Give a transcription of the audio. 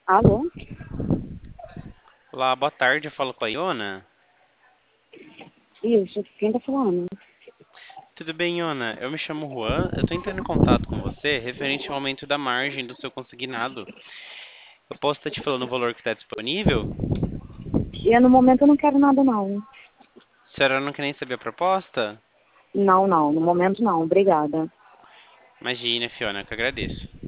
Alô? Olá, boa tarde, eu falo com a Iona. Isso, quem tá falando? Tudo bem, Iona? Eu me chamo Juan, eu tô entrando em contato com você referente ao aumento da margem do seu consignado. Eu posso estar te falando o valor que está disponível? E no momento eu não quero nada, não. A senhora não quer nem saber a proposta? Não, no momento não, obrigada. Imagina, Fiona, eu que agradeço.